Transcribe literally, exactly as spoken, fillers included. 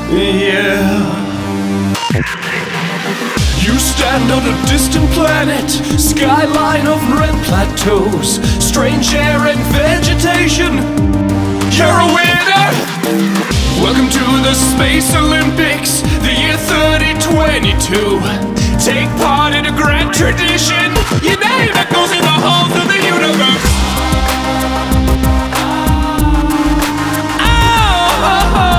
Yeah. You stand on a distant planet, skyline of red plateaus, strange air and vegetation. You're a winner! Welcome to the Space Olympics, the year thirty twenty-two. Take part in a grand tradition. You